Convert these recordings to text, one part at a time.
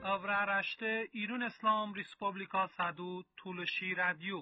Avraaraşte İrun İslam Respublika Sadu Tuluşi Radyo.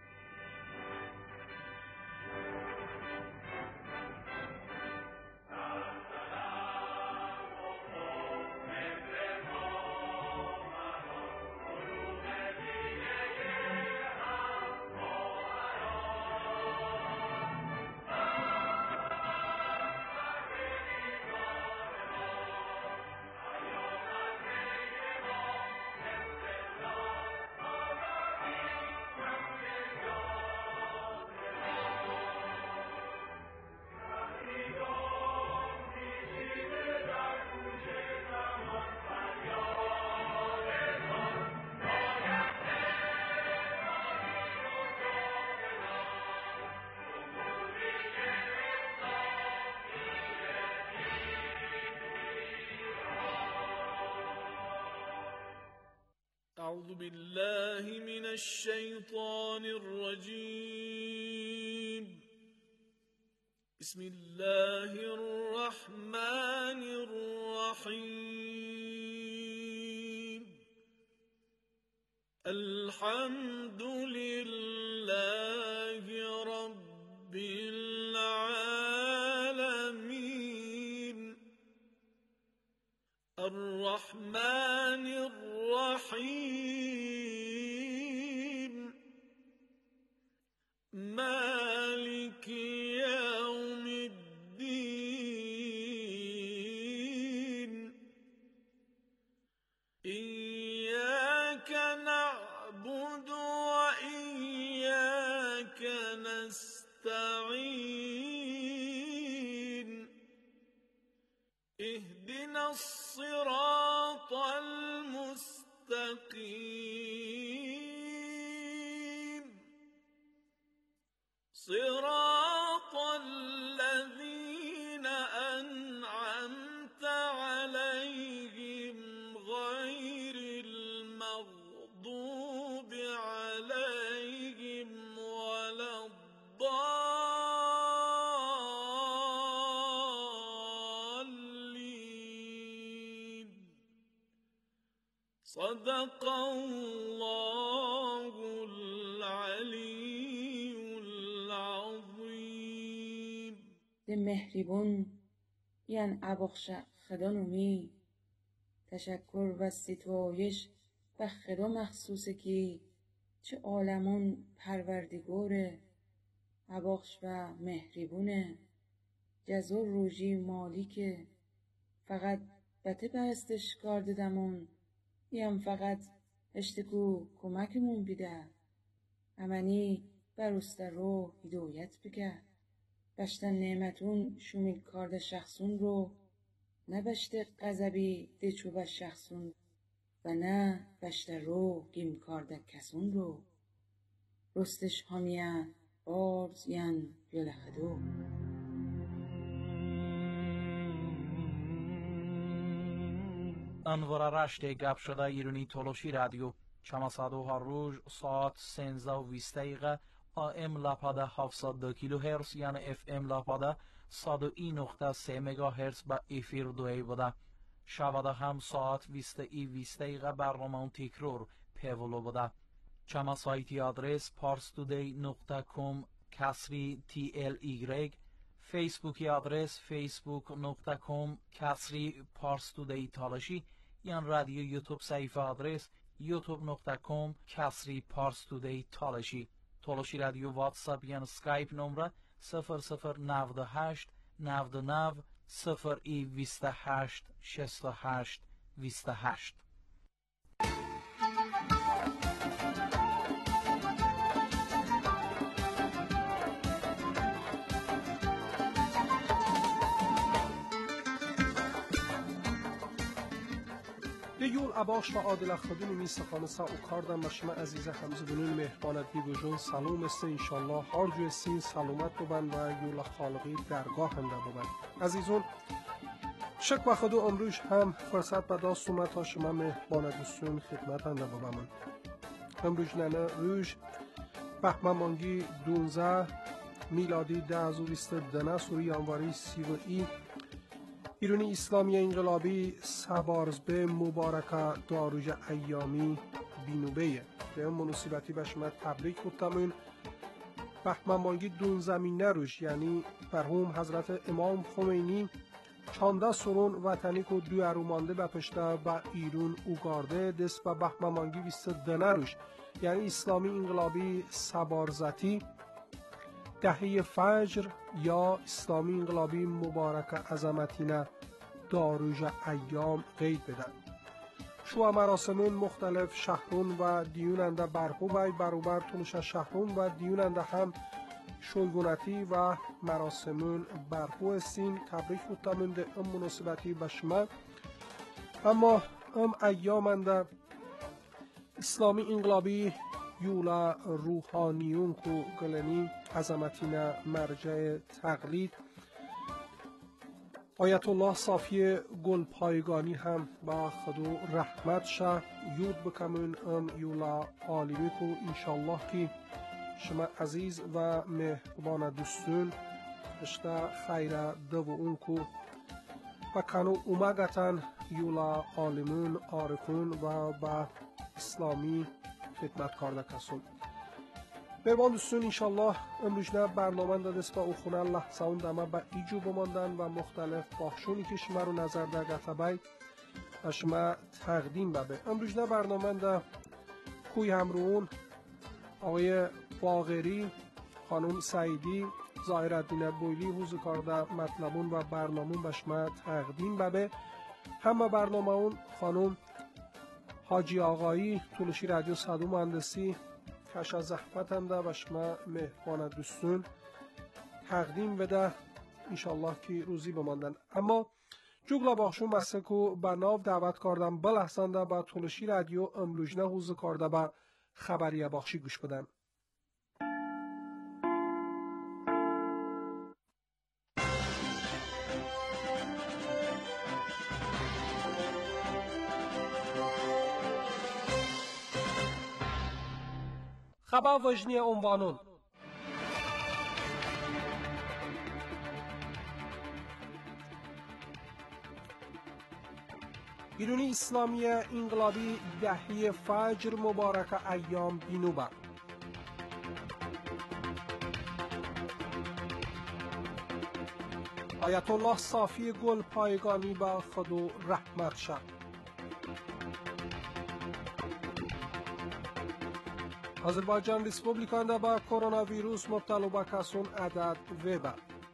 أعوذ بالله من الشيطان الرجيم. بسم الله الرحمن الرحيم. الحمد لله رب العالمين. الرحمن الرحيم. مالك يوم الدين. إياك نعبد وإياك نستعين. اهدنا الصراط المستقيم. صراط الذين أنعمت عليهم غير المغضوب عليهم ولا الضالين. صدق الله العلي العظيم. ده مهربون یعن ابخش خدا نومی تشکر و ستایش به خدا مخصوصه که چه عالمون پروردگاره ابخش و مهربونه جزور روژی مالیکه فقط بته بستش کار ددمون یم فقط اشتکو کمکمون بیده امنی بروست رو هدایت بگه بشتن نعمتون شومیل کارده شخصون رو نه بشته غضبی دچو به شخصون و نه بشته رو گیم کارده کسون رو رستش همیه بارز ین یلخدو. انوار رشته گپ شده ایرانی تولوشی رادیو چماسادو هر روز ساعت 13:20 AM لاپاده 702 کیلوهرتز یعنی FM لاپاده 101.3 مگاهرتز به افیر دوی بوده. شباده هم ساعت 20:20 برنامه تکرار پیولو بوده. چما سایتی آدرس parstoday.com /TLY فیسبوکی آدرس facebook.com /parstoday تالشی یعنی رادیو یوتیوب صفحه آدرس youtube.com /parstoday تالشی تولوشی رادیو واتساپ یعنی سکایپ نمره 0098 99 028 68 28. یول اباش و عادل خودون میسخانه سا و کاردن بشما عزیز همزبونین مهربانت بیگوشون سلام است انشالله هر جو سین سلامت ببند و یول خالقی درگاه هنده ببند. عزیزون شک و خودو امروز هم فرصت به دست اومد تا شما مهربانت دوستون خدمت هنده ببند. امروز ننه روز بهمن مانگی 12 میلادی 1022 سوری یانواری 31 ایرانی اسلامی انقلابی سبارزبه مبارکه داروج ایامی بینوبه به مناسبتی به شما تبریک گفتمون بهمنمانگی دون زمین نروش یعنی مرحوم حضرت امام خمینی چانده سرون وطنی که دو ارومانده بپشته با ایرون اوگارده دست به بهمنمانگی 22 نروش یعنی اسلامی انقلابی سبارزتی دهه فجر یا اسلامی انقلابی مبارک عظمتینه داروج ایام قید بدن. شو مراسمون مختلف شهرون و دیوننده برپو بای بروبر تونش شهرون و دیوننده هم شلگونتی و مراسمون برپو استین تبریک بودتمون ده ام مناسبتی بشمه اما ام ایامنده اسلامی انقلابی یولا روحانیون کو گلنی عظمتینه مرجع تقلید آیت الله صافی گل پایگانی هم با خدو رحمت شه یود بکمون ام یولا عالمی کو انشالله که شما عزیز و مهربان دوستون اشتا خیر دو اون کو و کنو اومگتن یولا عالمون عارفون و با اسلامی خدمت کارده کسون مهربان دوستون انشالله امروزنه برنامه دست با اوخونه لحظه اون دمه با ایجو بماندن و مختلف باخشونی که شما رو نظر در گتبای و شما تقدیم ببه امروزنه برنامه ده کوی همرون آقای باغری خانم سعیدی ظاهرالدین بویلی حوزه کارده مطلبون و برنامون به شما تقدیم ببه همه برنامه اون خانم حاجی آقایی طولشی رادیو صدو مهندسی کشا زحمت هم ده و شما مهربان دوستون تقدیم بده انشالله که روزی بماندن اما جوگلا باخشون بسته که به ناو دعوت کردم بلحسنده با طولشی رادیو امروجنه حوزه کرده با خبریه باخشی گوش بدن خبر وجنی عنوانون ایرانی اسلامی انقلابی دهه فجر مبارک ایام بینوبه آیت الله صافی گل پایگانی با خدو رحمت شه آذربایجان ریسپوبلیکان دا با کرونا ویروس مبتلا به کسون عدد وبه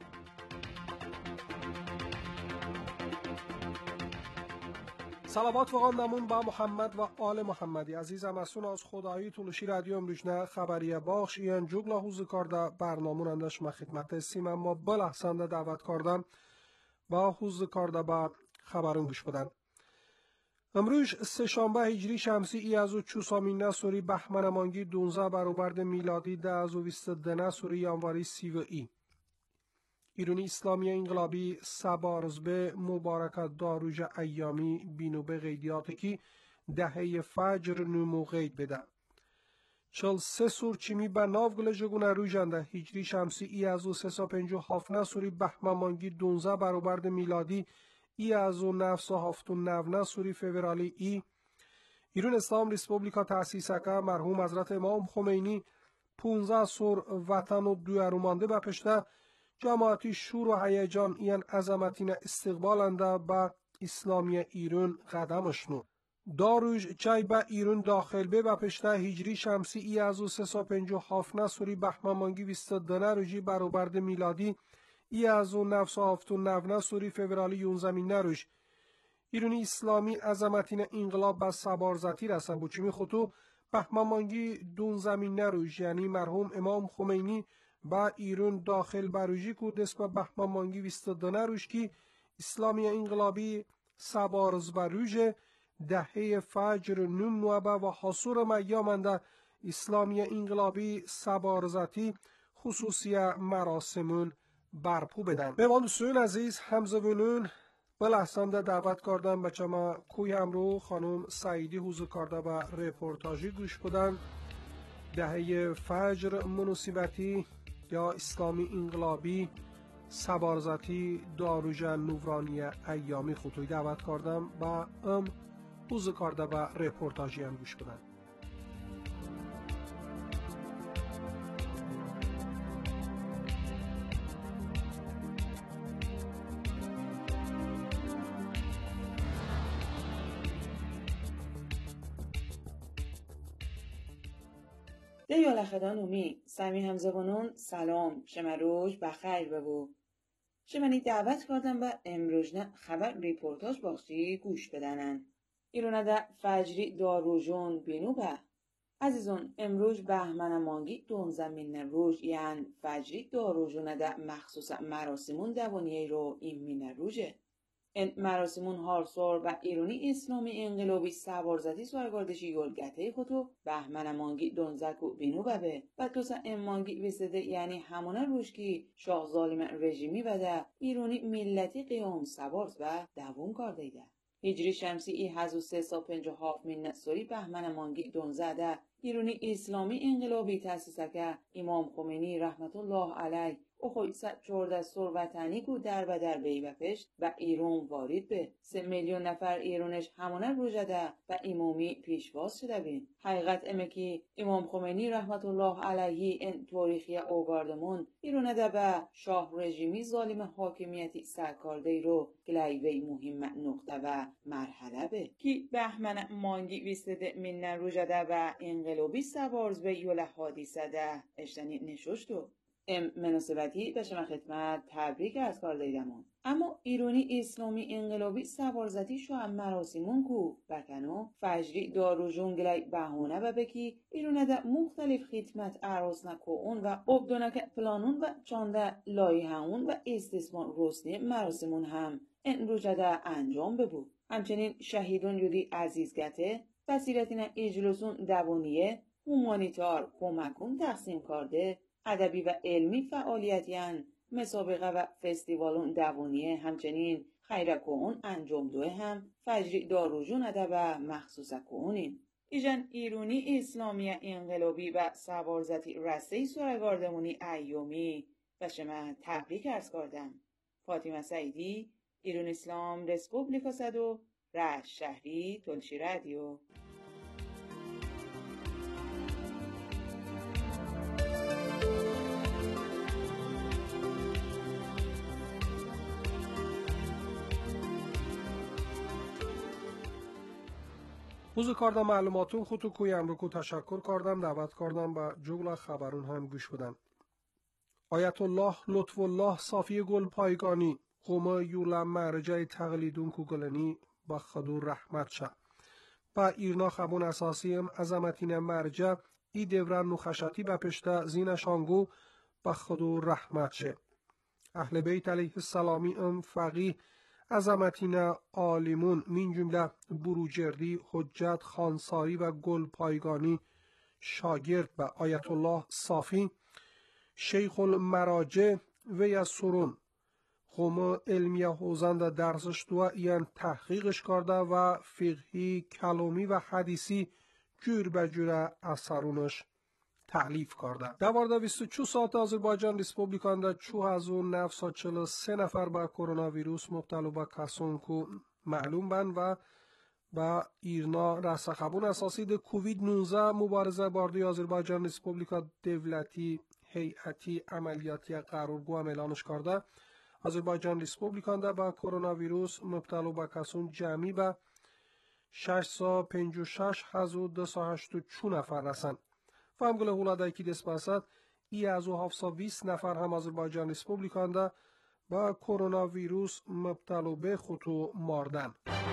صلوات و غندمون با محمد و آل محمدی عزیزم از از خدایی طولشی رادیو امروزنه خبریه باخش این جوگلا حوزه کرده برنامون اندش ما خدمت هستیم اما بلحسنده دعوت کردم با حوزه کرده با خبرون گوش بدن امروز سهشنبه هجری شمسی ای از 4 سوری بهمنمانگی 12 برابر میلادی 1022 سوری ینوری 30 ایرانی اسلامی انقلابی سبارزبه مبارکت داروج ایامی بینوبه قیدیاتی که دهه فجر نمو قید بده 43 سور چیمی به ناو گل جگونه روژنده هجری شمسی ای از 357 سوری بهمنمانگی 12 برابر میلادی ای از 979 سوری فورالی ای ایران اسلام ریسپوبلیکا تأسیسکه مرحوم حضرت امام خمینی 15 سور وطن و دو ارومانده بپشته جماعتی شور و هیجان این عظمتین استقبالنده به اسلامی ایران قدمشنو داروج چای به ایران داخل به بپشته هجری شمسی ای از 357 سوری بهمنمانگی 22 روزی برابر میلادی ای از 979 سوری فورالی 11 روز ایرانی اسلامی عظمتین انقلاب به سبارزتی رسن بچمی خطو بهمنمانگی 12 روز یعنی مرحوم امام خمینی با ایران داخل بروجی کو دست به بهمنمانگی 22 روز کی اسلامی انقلابی سبارز بروج دهه فجر نم نوبه و حصور میامنده اسلامی انقلابی سبارزتی خصوصی مراسمون برپو بدن مهمان دوستان عزیز همزبونون بلحسنده دعوت کردن بچه ما کوی همرو خانم سعیدی حضور کرده و رپورتاجی گوش بدن دهه فجر مناسبتی یا اسلامی انقلابی سبارزاتی داروژن نورانی ایامی خطوی دعوت کردم و اوز کارده و رپورتاجی هم گوش بدن. ده یالخدان اومی سمی همزبانون سلام شمروش بخیر ببو شمنی دعوت کردم و امروزنه خبر ریپورتاج باخشی گوش بدنن ایرونه ده فجری داروژون بینو به عزیزون امروز بهمن مانگی دون زمین روز یعن فجری داروژونه ده مخصوص مراسمون دوانیه رو این مین روژه این مراسمون هارسور و ایرانی اسلامی انقلابی سوارزدی سوارگاردشی یولگته خودو بهمن مانگی دونزکو بینو ببه و توسا امانگی ویسده یعنی همونه روشکی شاه ظالم رژیمی بده ایرانی ملتی قیام سوارز و دوون کارده ده. هجری شمسی ای 1357 من سوری بهمن مانگی دونزده ایرانی اسلامی انقلابی تأسیسه که امام خمینی رحمت الله علیه او خویسا 14 سور وطنی گو در بدر بی و پشت و ایران وارد به 3 میلیون نفر ایرانش همانه روژده و امامی پیشواز شده بین. حقیقت امکی امام خمینی رحمت الله علیه این تاریخی اوگاردمون ایرانه ده به شاه رژیمی ظالم حاکمیتی سرکارده رو گلیوی مهم نقطه و مرحله به کی بهمن مانگی ویستده من روژده و انقلابی سوارز به یول حادیثه ده اشتنی نشوشتو مناسبتی به شما خدمت تبریک از کار دیدمون. اما ایرانی اسلامی انقلابی سوارزتی شو هم مراسمون کو بکنو فجری داروژون گلی بهونه و بکی ایرونه ده مختلف خدمت عروس نکو اون و ابدونک پلانون و چانده لایحهون و استثمار رسنی مراسمون هم این روژده انجام ببود. همچنین شهیدون یودی عزیزگته وسیلتین اجلسون دوانیه هومانیتار کمکون تقسیم کرده ادبی و علمی فعالیتیان مسابقه و فستیوالون دوانیه همچنین خیره کون انجام دوه هم فجری داروژون ادب و مخصوصه کونین ایجان ایرانی اسلامی انقلابی و سوارزتی رسته سورگاردمونی ایومی و شما تبریک ارز کردم. فاطمه سعیدی ایران اسلام رسپوبلیکا صدو رشت شهری تلشی رادیو. اوز کردم معلوماتون خودتو کویم رو کو تشکر کردم دعوت کردم و جگل خبرون هم گوش بدن. آیت الله لطف الله صافی گل پایگانی قوم یولا مرجع تقلیدون کو گلنی با خدو رحمت شه با ایرنا خبون اساسیم عظمتین مرجع ای دوران نخشتی با پشته زینشانگو با خدو رحمت شه. اهل بیت علیه السلامی فقیه عظمتین عالمون من جمله بروجردی حجت خانساری و گل پایگانی شاگرد و آیت الله صافی شیخ المراجع و یسرون قوم علمیه حوزند درسش دو این تحقیقش کرده و فقهی کلامی و حدیثی جور به جور اثرونش تعلیف کرده. دوارده 24 ساعت آذربایجان ریسپوبلیکانده 4943 نفر با کرونا ویروس مبتلا به کسان کو معلوم بند و با ایرنا رسخبون اساسی ده کووید 19 مبارزه باردی آذربایجان ریسپوبلیکا دولتی هیئتی عملیاتی قرارگو هم اعلانش کرده. آذربایجان ریسپوبلیکانده با کرونا ویروس مبتلا به کسان جمعی به 656,284 نفر رسند. فهمگل هولاده که دست بسد ای از 720 نفر هم آذربایجان ریسپوبلیکانده با کرونا ویروس مبتلا به خودو ماردن.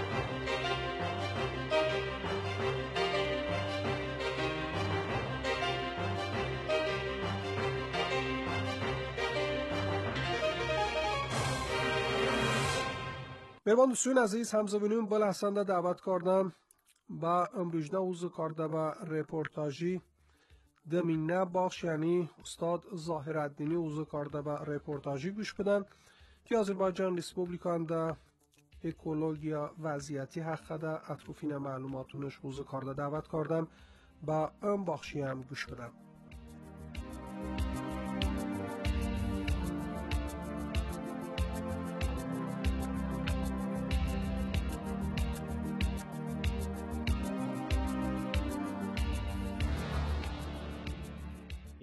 مهمان دوستان عزیز همزبانون بلحسنده دعوت کردم با امروزنه اوز کرده با رپورتاجی دمینه باخش یعنی استاد ظاهرالدینی اوز کرده با رپورتاجی گوش بدن که آذربایجان ریسپوبلیکانده اکولوژیا وضعیتی حق ده اطروفین معلوماتونش اوز کرده دعوت کردم با ام باخشی هم گوش بدن.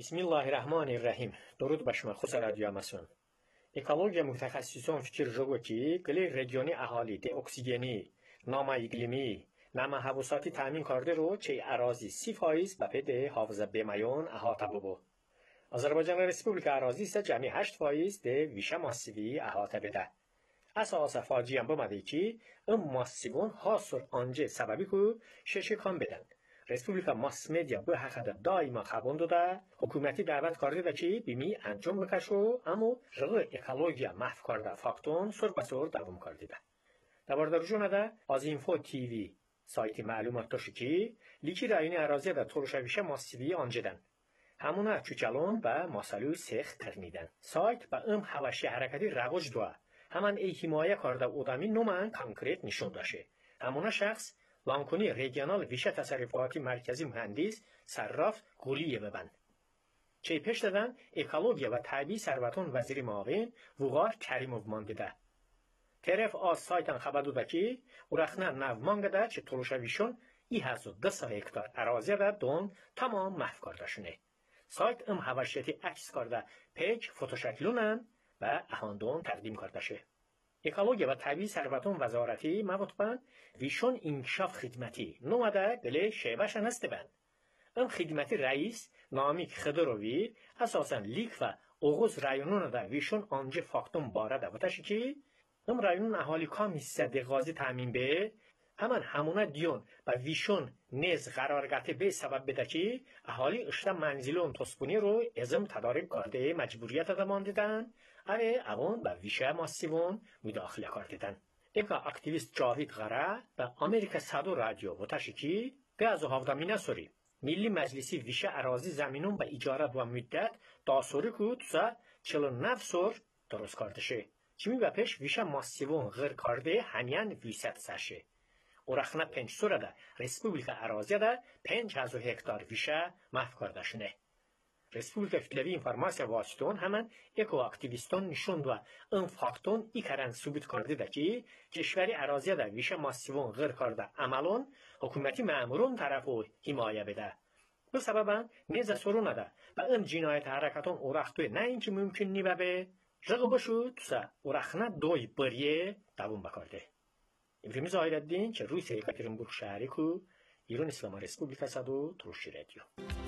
بسم الله الرحمن الرحیم. درود به شما خوش رادیو مسون. اکولوژی متخصصان فکر جوگو کی کلی رژیونی اهالی ده اکسیژنی، نما اقلیمی، نما حواساتی تامین کرده رو چه اراضی 30% به پده حافظه بیمایون احاطه ببو. آذربایجان ریسپوبلیکا اراضی است جمعی 8% ده ویشه ماسیوی احاطه بده. اساس فاجعه بوده که ام ماسیون حاصل آنجا سببی کو شش کام بدن. ریسپوبلیکا ماس مدیا به حقیقت دائما خبر داده حکومتی دعوت کرده که بیمی انجام بکشو اما رغم اکولوژی محو کرده فاکتون سر به سر دوام کرده. درباره رجوع از اینفو تیوی سایت معلومات داشت که لیکی رایونی اراضی در تورشویشه ماسیوی آنجدن. همونا چوچالون به ماسالوی سخت ترنیدن. سایت با ام حواشی حرکتی رواج دوه. همان ای حمایه کرده اودامی نومان کانکریت نشون داشه. همونا شخص لانکونی ریجنال ویشه تصرفاتی مرکزی مهندس صراف گولیه ببند. چه پیش دادن اکولوژی و طبیعی ثروتون وزیر معاون وقار کریموف مانده. طرف از سایتان خبر داده که ورخنه نومان گده چه تلوشویشون 1200 هکتار اراضی را دون تمام محو کرده شونه. سایت ام حواشیتی عکس کرده پیج فوتوشکلونن و اهاندون تقدیم کرده شه. اکولوژی و طبیعی ثروتون وزارتی موضوعاً ویشون انکشاف خدمتی نومده گله شیبهشن هسته بند. ام خدمتی رئیس نامیک خدروی اساساً لیک و اوغوز رایونون دا ویشون آنجا فاکتون بارده و تشی که ام رایونون احالی کامی سده غازی تامین به همان همونا دیون و ویشون نیز قرارگاته به سبب بده که احالی اشتا منزلون توسپونی رو ازم تدارک کرده مجبوریت دمان دیدن اوه اون به ویشه ماسیون مداخله کردن. اگه اکتیویست جاوید غره به امریکا صدو رادیو و تشکی به از هفدامینه سوری ملی مجلسی ویشه اراضی زمینون به اجارت و مدت داسوری که توسا 49 سور درست کرده شه. چمی به پیش ویشه ماسیون غیر کرده همیان ویست سرشه. اورخنه 5 سوره ده ریسپوبلیکا اراضی ده 5000 هکتار ویشه محو کرده شونه. ریسپوبلیکا فیلوی اینفارماسیا واشنگتن همان اکو اکتیویستان نشوند و این فاکتون ایکارن ثبوت کرده ده که کشوری اراضی ده ویشه ماسیون غیر کرده عملون حکومتی مامورون طرفو حمایه بده. به سببا نیز سرونه ده و این جنایت حرکتون اورختوی نه اینکه ممکن نیبه به رقب بشو توسا اورخنه دوی بریه دوام بکرده. امروز آیردین که روی یکاترینبورگ شهری کو ایران اسلامی ریسپوبلیکا صدو تروشی رادیو.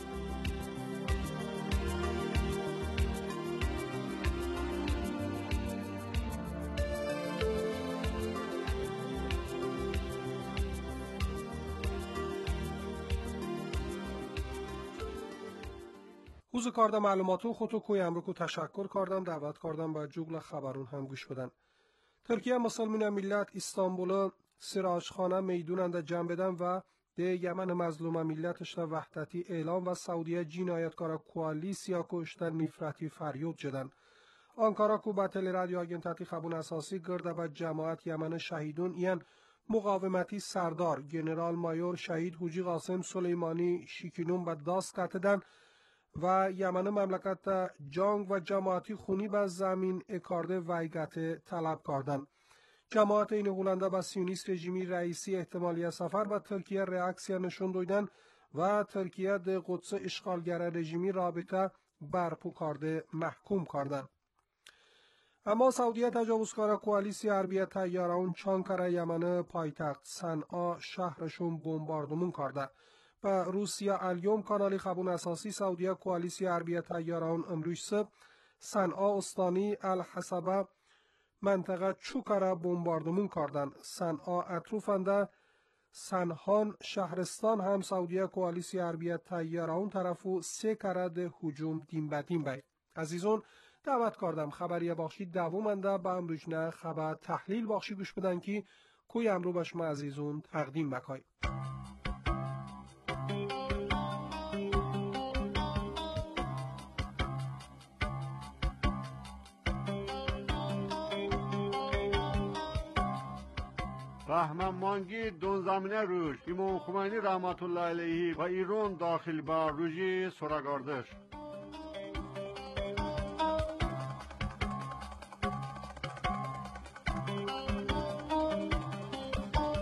روز کارده معلوماتو خودتو کوی امرو تشکر کردم دعوت کردم و جوگل خبرون هم گوش بدن. ترکیه مسلمین ملت استانبول سراجخانه میدونند جمع بدن و ده یمن مظلوم ملتش وحدتی اعلام و سعودیه جنایتکار کوالیسیا کشتن نفرتی فریاد جدن. آنکارا کو بطل رادیو آگنتاتی خبون اساسی گرده و جماعت یمن شهیدون این مقاومتی سردار جنرال مایور شهید حوجی قاسم سلیمانی شیکینون به داست کتدن و یمن مملکت جنگ و جماعتی خونی به زمین اکارده ویگت طلب کردن. جماعت این هولنده به سیونیست رژیمی رئیسی احتمالی سفر به ترکیه ریاکسیا نشون دویدن و ترکیه ده قدس اشغالگر رژیمی رابطه برپو کرده محکوم کردن. اما سعودیه تجاوزکار کوالیسی حربی طیاران چانکر یمن پایتخت صنعا شهرشون بمباردمون کرده. و روسیه الیوم کانالی خبون اساسی سعودیه کوالیسی حربی طیاران امروز صبح صنعا استانی الحسبه منطقه چوکره بمباردمون کردن. صنعا اطروفنده سنهان شهرستان هم سعودیه کوالیسی حربی طیاران طرفو 3 کرده هجوم دیم بدیم بید. عزیزون دعوت کردم خبری بخشی دوامنده به امروز نه خبر تحلیل بخشی گوش بدن که کوی امرو به شما عزیزون تقدیم بکای. رحمانگی دون زمینه روش امام خمینی رحمت الله علیه و ایران داخل به روژی سراگردش.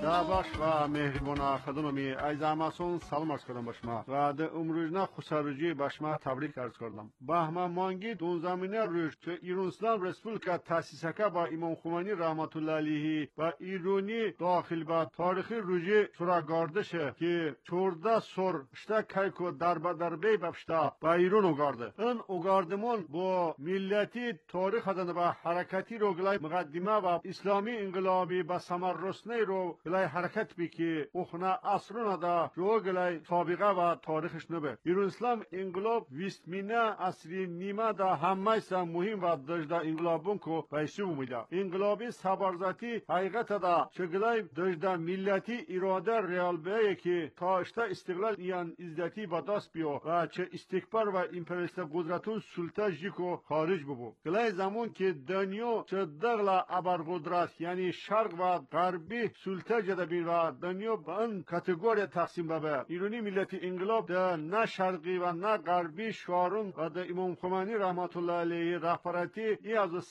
دعواش و مهربان خدمتی از آماسون سلام عرض کردم باشما و در امروزنا خسروجی باشما تبریک عرض کردم. بهمن مانگی دون زمینه روش که ایران اسلام رسپولیکا تأسیس که با امام خمینی رحمت الله علیه و ایرانی داخل با تاریخی روزی سورا گردشه که 14 سر شتا کایکو دربه بفشتا با ایران اوگارده. این اوگاردمون با ملتی تاریخ هدن با حرکتی رو گلای مقدمه و اسلامی انقلابی با سمر رسنی رو گلای حرکت بی که اخنا اصرون دا رو گلای سابقه و تاریخش نبه. ایران اسلام انقلاب ویستمینه اصری نیمه دا همه سا مهم و دجده انقلابون کو بایسی بومیده. انقلابی سبارزاتی حقیقت دا چه گلای دجده ملتی اراده ریال بیه که تا اشتا استقلال ایان ازدتی با دست بیو و چه استکبار و امپریالیست قدرتون سلطه جیکو خارج ببو. گلای زمان که دنیا چه دغلا ابرقدرت یعنی شرق و غربی سلطه جده بین و دنیا به این کاتگوری تقسیم ببه. ایرانی ملتی انقلاب ده نه شرقی و نه غربی شعارون و ده امام خمینی رحمت الله علیه رهبرتی ای از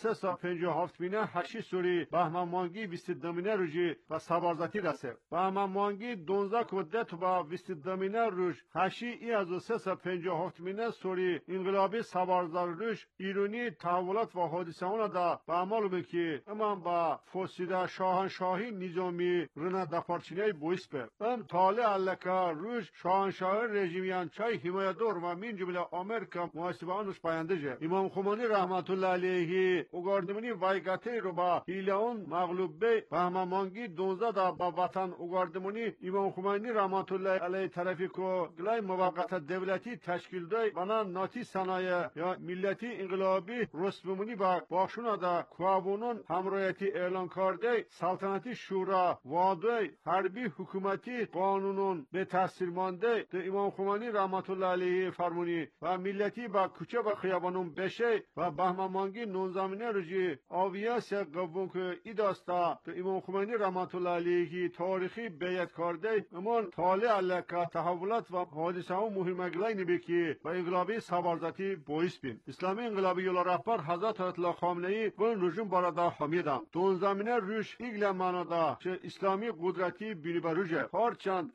357 مینه 8 سوری بهمن مانگی 22 مینه روزی و سبارزاتی رسه. بهمن مانگی 12 کودت و 22 مینه روز 8 ای از 357 مینه سوری انقلابی سبارزار روز ایرانی تحولات و حادثه اون دا به عمل که امان با فسیده شاهنشاهی نظامی رنا دفارچینه بویس به ام طالع علکا روش شاهنشاهی رژیمیان چای حمایتدار و من جمله آمریکا محاسبه آنش پاینده جه. امام خمینی رحمت الله علیه اوگاردمونی وایگاتی رو با هیلون مغلوب به بهمن مانگی 12 دا با وطن اوگاردمونی امام خمینی رحمت الله علیه طرفی کو گلای موقت دولتی تشکیل دای بنا ناتی صنایع یا ملتی انقلابی رسمونی با باشونا دا کوابونون همراهیتی اعلان کرده سلطنتی شورا وعده حربی حکومتی قانونون به تاثیر مانده ده امام خمینی رحمت الله علیه فرمونی و ملتی با کوچه و خیابانون بشه و بهمن مانگی 19 روزی آویاس قبون که ایداستا ده امام خمینی رحمت الله علیه تاریخی بیعت کرده امان طالع علکا تحولات و حادثه ها مهمه گلای نبی که با انقلابی سبارزاتی باعث بین. اسلامی انقلابی یولا رهبر حضرت آیت الله خامنه‌ای بن رژیم باردا حامیدم. دون زمینه روش ایگل مانادا چه اسلامی قدرتی بینی بروجه. هرچند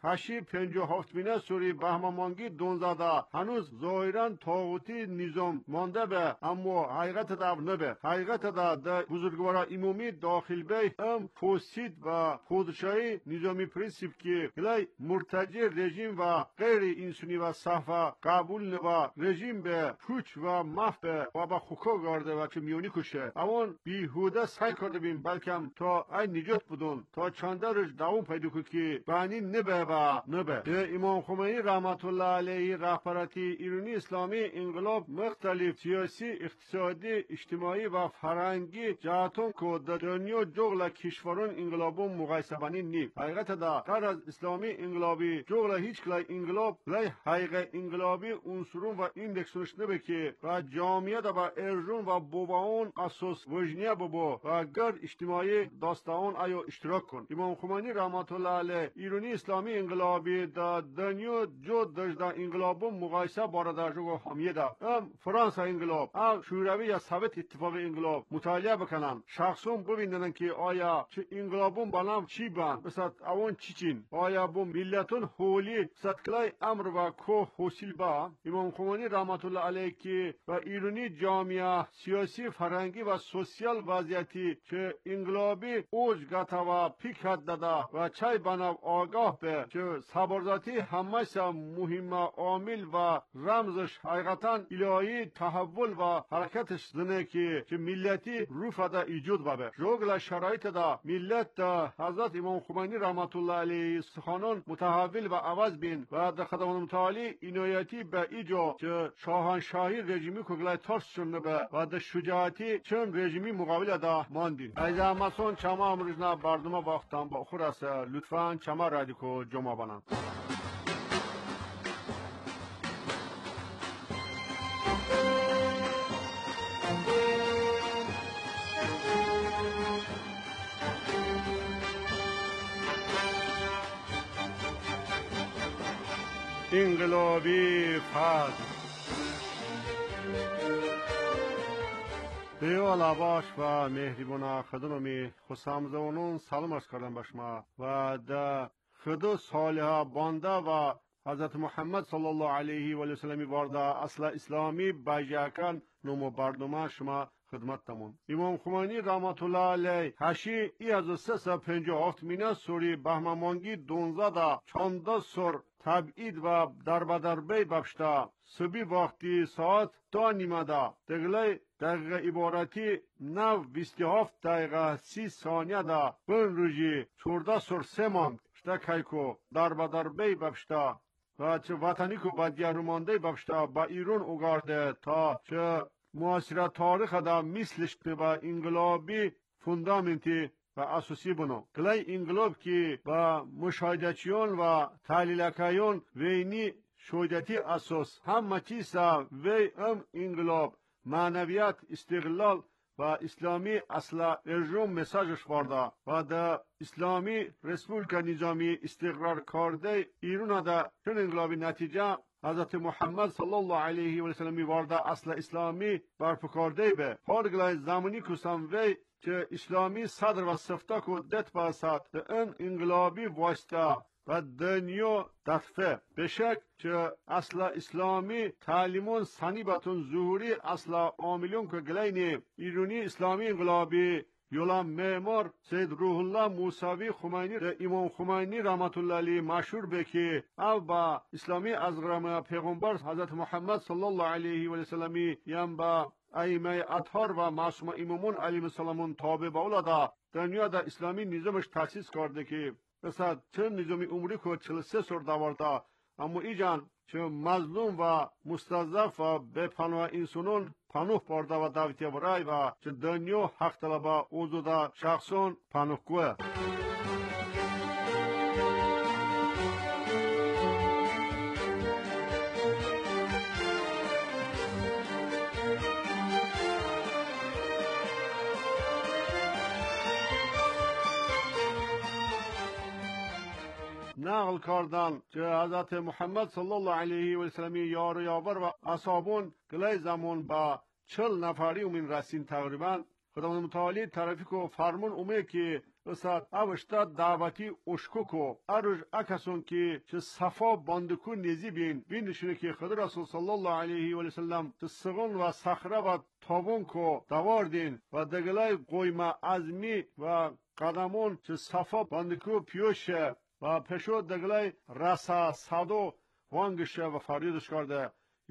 57 مینه سوری بهمن مانگی 12 هنوز ظاهرا طاغوتی نظام مانده به اما حقیقت دا نبه. حقیقت دا بزرگوارا امامی داخل به ام فاسد و خودشاهی نظامی پرنسیپ که گلای مرتجع رژیم و غیر انسانی و صحفه قبول و رژیم به پوچ و محو و با خوکا گارده و چه میونی کشه. اون بیهوده سعی کرده بیم بلکم تا این نجات بدون تا چنده روز دوام پیدا که بانی نبه و نبه. امام خمینی رحمت الله علیه رهبرتی ایرانی اسلامی انقلاب مختلف سیاسی اقتصادی اجتماعی و فرهنگی جهتون که در دنیا جغل کشوران انقلابون مقایسه بانی نیم. حقیقت دا غیر از اسلامی انقلابی جغل هیچ کلای انقلاب لای حقیقت انقلابی عنصرون و ایندکسونش نبه که و جامعه دا با ارجون و بوباون اساس وجنیه ببو و گر اجتماعی داستان آیا اشتراک کن. امام خمینی رحمت الله علیه ایرانی اسلامی انقلابی دا دنیا جو دجده انقلابون مقایسه بارده جو حامیه دا ام فرانسه انقلاب ام شوروی یا سویت اتفاق انقلاب مطالعه بکنن شخصون ببینن که آیا چه انقلابون بانم چی بان مثلا اون چین آیا بو ملتون هولی ستکلای امر و کو حاصل با امام خمینی رحمت الله علیه که و ایرانی جامعه سیاسی فرهنگی و سوسیال وضعیتی که انقلابی اوج گتا و پیک حد دادا و چای بنا آگاه به که سبارزاتی همه سا مهم عامل و رمزش حقیقتا الهی تحول و حرکتش زنه که ملتی روح دا ایجود بابه. جوگل شرایط دا ملت دا حضرت امام خمینی رحمت الله علیه سخانان متحول و عوض بین و در خدمات متعالی اینایتی به ایجا که شاهنشاهی رژیمی کگلای ترس شنه به و در شجاعتی چون رژیمی مقابل دا ماندین. از اماسون چما امروزنا برنامه باختم با خور است لطفاً چما رادیکو جمع بانم. انقلابی فرد دیو لباش و مهربان خدمتی خسامزونون سلام عرض کردم به شما و در خدو صالحه بانده و حضرت محمد صلی الله علیه و سلم وارده اصل اسلامی بجاکن نمو بردمه شما خدمت تمون امام خمینی رحمت الله علیه هشی ای از 357 مینه سوری بهممانگی 12 دا چانده سور تبعید و دربدربی بفشته صبی وقتی ساعت 2 نیمه دا دگلی دقیقه عبارتی 9:27 دقیقه 30 ثانیه دا بن روژی 14 سور 3 مانگ شته کیکو دربدربی بفشته و چه وطنی که با دیارمانده بفشته با ایران اگارده تا چه معاصره تاریخ دا مثلش با انقلابی فوندامنتی و اساسی بنو کلی انقلاب که با مشاهدچیون و تحلیلکایون وینی شهودتی اساس همه چیزا وی انقلاب معنویت استقلال و اسلامی اصلا ارجوم مساجش وارده و در اسلامی رسپولیکا نظامی استقرار کرده ایران دا چون انقلابی نتیجه حضرت محمد صلی الله علیه و سلم وارده اصل اسلامی برپکارده به هرگلای زمانی کسان وی که اسلامی صدر و صفتا کدت باسد این انقلابی واسطه و دنیا دفعه بشک که اصل اسلامی تعلیمون سنی باتون ظهوری اصل عاملون که گلینی ایرانی اسلامی انقلابی یولا معمار سید روح الله موسوی خمینی و امام خمینی رحمت الله علیه مشهور بکی او با اسلامی از غرام پیغمبر حضرت محمد صلی الله علیه و سلمی یم با ائمه اطهار و معصوم امامون علیهم السلام تابع به اولادا دنیا دا اسلامی نظامش تأسیس کرده که مثلا چه نظامی عمری که 43 سال دوارده اما ایجان چه مظلوم و مستضعف و به پناه انسانون پناه برده و دعوتی برای و چه دنیا حق طلبه اوزوده شخصون پناهگوه نقل کردن که حضرت محمد صلی الله علیه و سلم یار و یاور و اصحابون گلی زمان با 40 نفری اومین رسین تقریبا خداوند متعالی طرفی که فرمون اومه که رسد اوشتا دعوتی اشکو کو اروج اکسون که چه صفا باندکو نیزی بین نشونه که خدا رسول صلی الله علیه و سلم سغون و صخره و تابون کو دواردین و دگلای قویمه ازمی و قدمون چه صفا باندکو پیوشه و پشو دگلای رسا صدو وانگشه و فریدش کرده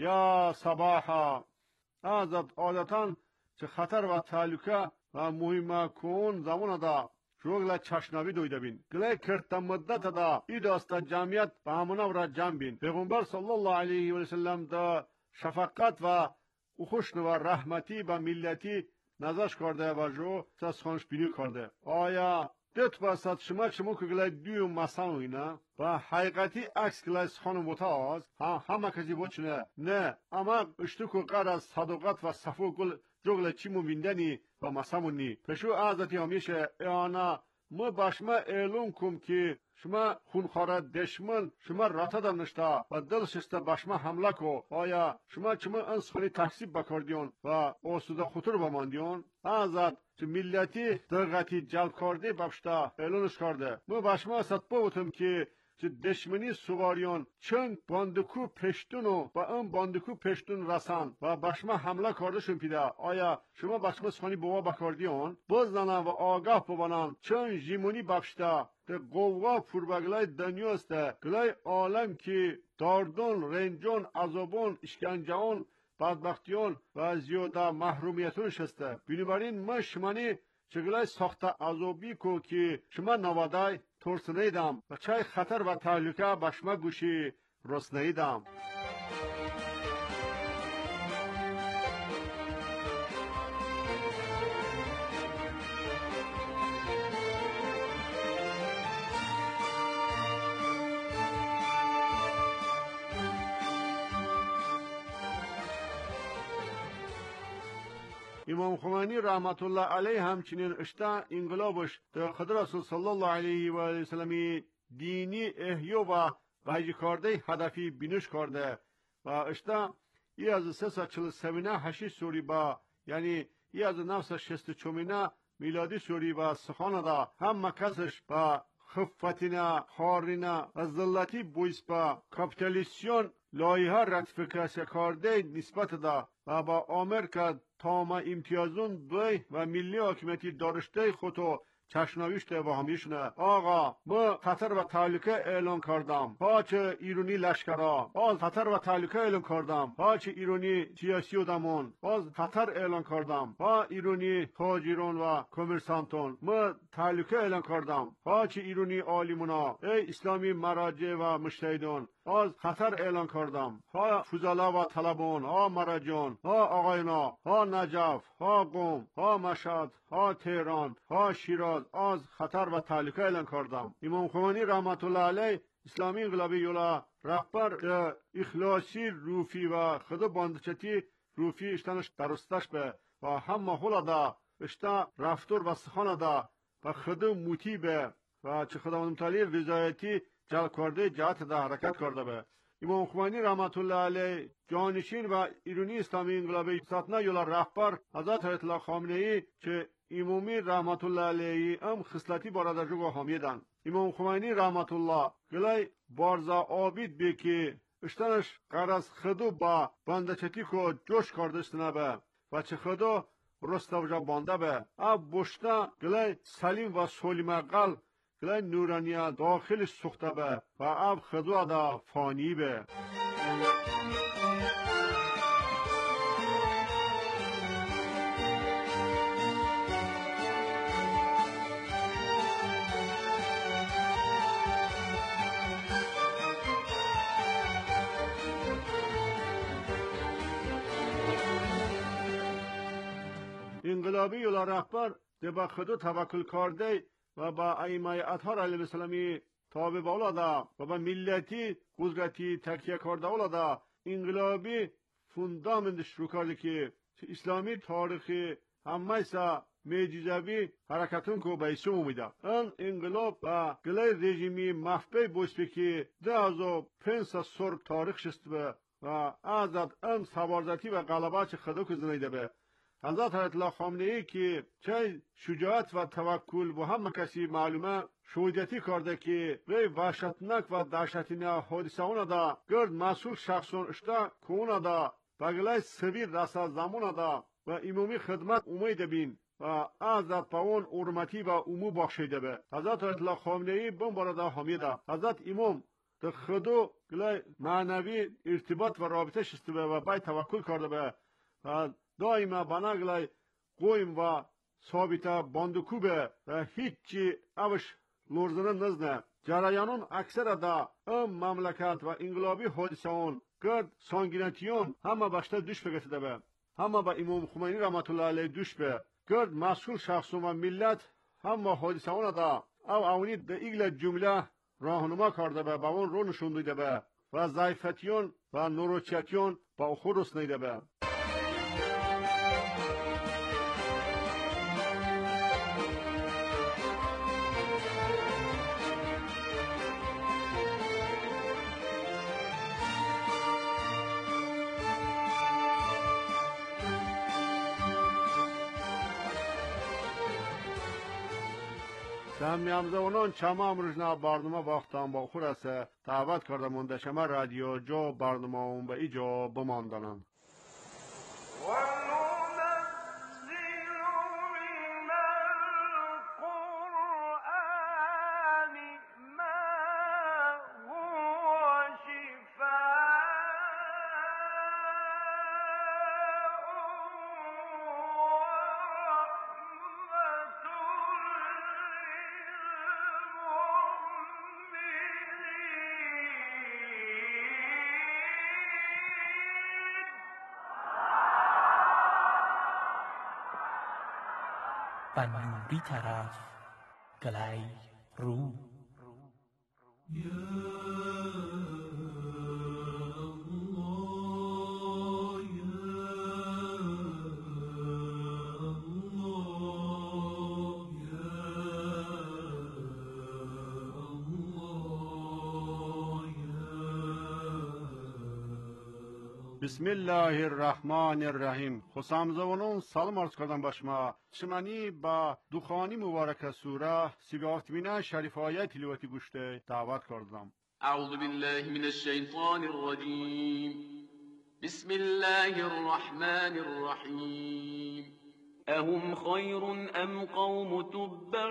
یا صباحا ازد عادتاً چه خطر و تعلقه و مهمه کن زمان دا شغل چشنوی دویده بین گلی کرت مدت دا ای داستا جمعیت به همونه را جمع بین پیغمبر صلی الله علیه و سلم دا شفقت و خوشن و رحمتی به ملتی نظرش کرده و جو سخنش بینی کرده آیا دت باسد شما که گلای دیو مسان اینا و حقیقتی عکس گلای خانم متاز همه کسی بچنه نه اما اشتو که قرار از صداقت و صفو گل جغل چی مویندنی و مسامونی پشو عزتی همیشه ایانا ما باشما اعلام کم که شما خونخواره دشمن شما راتا دانشتا و دل شسته باشما حمله کو آیا شما چما انسخونی تحصیب بکردیون و آسوده خطور بماندیون ازت چه ملتی دقتی جلب کرده بفشتا اعلانش کرده ما باشما ست بودم که چه دشمنی سواریان چند باندکو پشتونو با اون باندکو پشتون رسان و باشما حمله کرده شون پیده آیا شما باشما سخانی بوا بکردیون بزنن و آگاه ببانن چند جیمونی بفشتا ده قوه پوربگلای دنیاسته گلای عالم که داردون رنجون عذابون اشکنجهون بدبختیون و زیاده محرومیتون شسته بنابراین ما شمانی چگلای ساخته عذابی کو که شما نوادای ترسنیدم و چای خطر و تهلکه به شما گوشی رسنیدم امام خمینی رحمت الله علیه همچنین اشتا انقلابش در خدا رسول صلی الله علیه و سلم دینی احیا و وحی کرده هدفی بینش کرده و اشتا ای از 347 هشی سوری با یعنی ای از نفس شست چومینه میلادی سوری و سخانه دا هم مکسش با خفتینه خارینه از ذلتی بویس با کپیتالیسیون لایحه راتیفیکاسیا کرده نسبت دا و با آمریکا تام امتیازون دوی و ملی حاکمیتی دارشته خودو چشناویشته با همیشنه آقا ما خطر و تهلکه اعلان کردم پاچ ایرانی لشکرا باز خطر و تهلکه اعلان کردم پاچ ایرانی سیاسی و دمون باز خطر اعلان کردم با ایرانی تاجران و کمرسانتون ما تهلکه اعلان کردم پاچ ایرانی عالمونا ای اسلامی مراجع و مجتهدان باز خطر اعلان کردم ها فضلا و طلبان ها مراجعان ها آقاینا ها نجف ها قم ها مشهد ها تهران ها شیراز از خطر و تهلکه اعلان کردم امام خمینی رحمت الله علیه اسلامی انقلابی یولا رهبر اخلاصی روفی و خدا باندچتی روفی اشتنش درستش به و هم محول دا اشتا رفتار و سخان دا و خدا موتی به و چه خداوند متعالی رضایتی جلب کرده جهت دا حرکت کرده به امام خمینی رحمت الله علیه جانشین و ایرانی اسلامی انقلابی ساتنا یولا رهبر حضرت آیت الله خامنه ای چه امامی رحمت الله علیه ام خصلتی بارد جگو حامیدن امام خمینی رحمت الله گلای بارزا آبید بی که اشتنش قرص خدو با بندچتی کو جوش کرده استنه به و چه خدو رستوجا بانده به اب بشتا گلای سلیم و سولیم قلب گلای نورانیا داخل سخته به و اب خدو دا فانی به انقلابی یولا رهبر به خدا توکل کرده و با ائمه اطهار علیهم السلامی تابع بالادا و با ملتی قدرتی تکیه کرده بالادا انقلابی فوندامنتش رو کرده که اسلامی تاریخی همه سا معجزوی حرکتون کو بیسوم اومیده ان انقلاب با گلای رژیمی مخفی بوسپی که 2500 سال تاریخ شست به و ازاد ان سوارزتی و غلبه چه خدا که زنیده به حضرت آیت الله خامنه ای که چه شجاعت و توکل و هم کسی معلومه شهودیتی کرده که وی وحشتناک و دهشتناک حادثه اونا دا گرد مسئول شخصون اشتا که اونا دا بگلای سویر رسا زمان دا و امامی خدمت امید بین و ازاد پاون ارمتی و امو بخشیده به حضرت آیت الله خامنه ای بم بارده حامیده حضرت امام در خدو گلای معنوی ارتباط و رابطه شسته به و بای توکل کرده به و دائما بناگلای قویم و ثابته باندکوبه و هیچی اوش لرزنه نزنه جریانون اکثر دا مملکت و انقلابی حادثه اون گرد سانگینتیون همه بشته دوش بگسده به همه با امام خمینی رحمت الله علیه دوش به گرد مسئول شخصون و ملت همه حادثه اون دا او اونی دا ایگل جمله راهنما کرده به با اون رو نشون دیده به و ضعیفتیون و نوروچتیون با خودش نیده به میامزونان چما امروزنا برنامه باختم با خود است دعوت کرده مندشمه رادیو جو برنامه اون به ایجا بماندنم بنوری طرف گلای رو بسم الله الرحمن الرحیم. خوشامزونون سلام عرض کردم به شما. شمانی با دخانی مبارک سوره 37 شریف آیه تلاوتی گوشته دعوت کردم. اعوذ بالله من الشیطان الرجیم. بسم الله الرحمن الرحیم. اهم خیر ام قوم تبع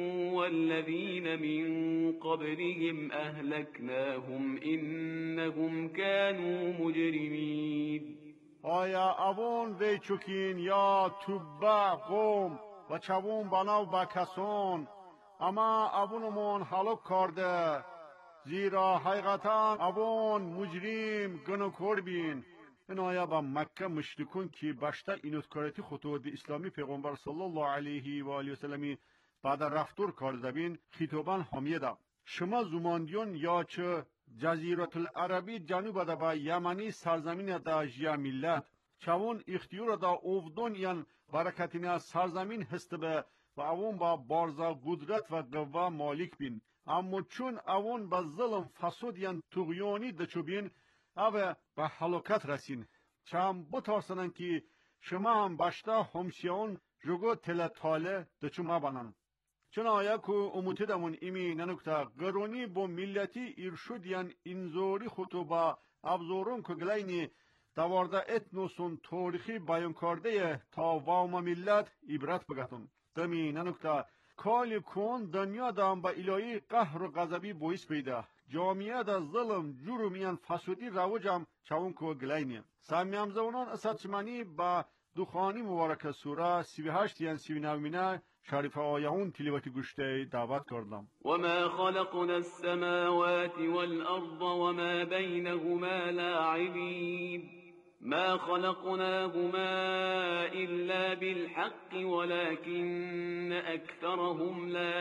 والذین من قبلهم اهلکناهم انهم كانوا مجرمین. آیا اوون وی چوکین یا تبع قوم و چوون بناو با کسون اما اوونمون حلق کرده، زیرا حقیقتا اوون مجرم گناهکار بین. این آیه با مکه مشرکون که بشته اینوتکارتی خطوط اسلامی پیغمبر صلی الله علیه و آله و سلمی بعد رفتور کرده بین خطابان حامیده. شما زماندیون یا چه جزیرت العربی جنوب دا با یمنی سرزمین دا جیا ملت چون اختیار دا اوفدون یان برکتین سرزمین هست به و اون با بارزا قدرت و قوه مالک بین. اما چون اون با ظلم فساد یان طغیانی دچو بین او به هلاکت رسین. چم بترسنن که شما هم بشتا همسیون جگو تل تاله دچو مبانن. چون آیا که اموتیدمون ایمی ننکتا گرونی با ملتی ارشود یان انزوری خودو با ابزورون که گلینی دوارده اتنوسون تاریخی بیان کرده تا واما ملت عبرت بگتون. دمی ننکتا کالی کن دنیا دام با الهی قهر و غضبی باعث بیده. جامعه دا ظلم جرمیان فسودی روجم چون که گلینی. سامیم زونان اساتشمانی با دخانی مبارک سوره 38 یان 39 شریف آیهون تلاوتی گوشته دعوت کردم. وما خلقنا السماوات والأرض وما بينهما لاعبين ما خلقناهما إلا بالحق ولكن أكثرهم لا